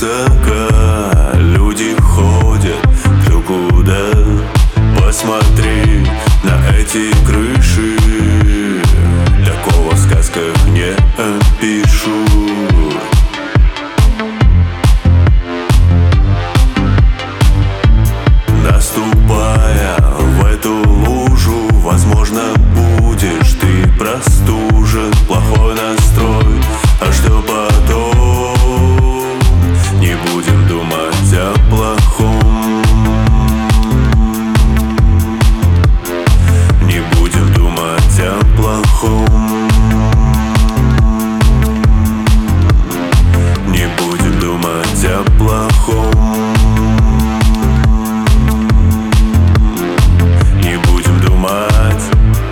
высока, люди ходят кто куда. Посмотри на эти крыши, такого в сказках не опишу. Наступая в эту лужу, возможно, будешь ты простужен. Плохой настрой, а что потом? Не будем думать о плохом. Не будем думать о плохом. Не будем думать о плохом. Не будем думать.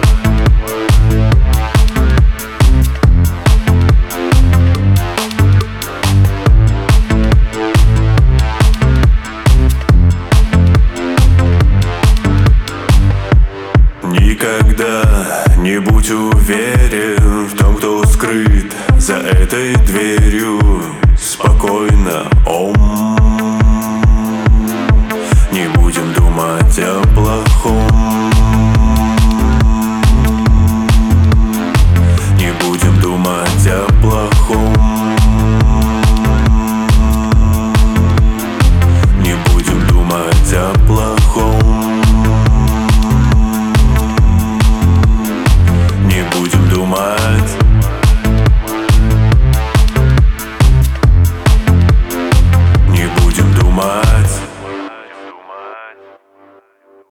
Никогда не будь уверен в том, кто скрыт за этой дверью. Спокойно, не будем думать о плохом.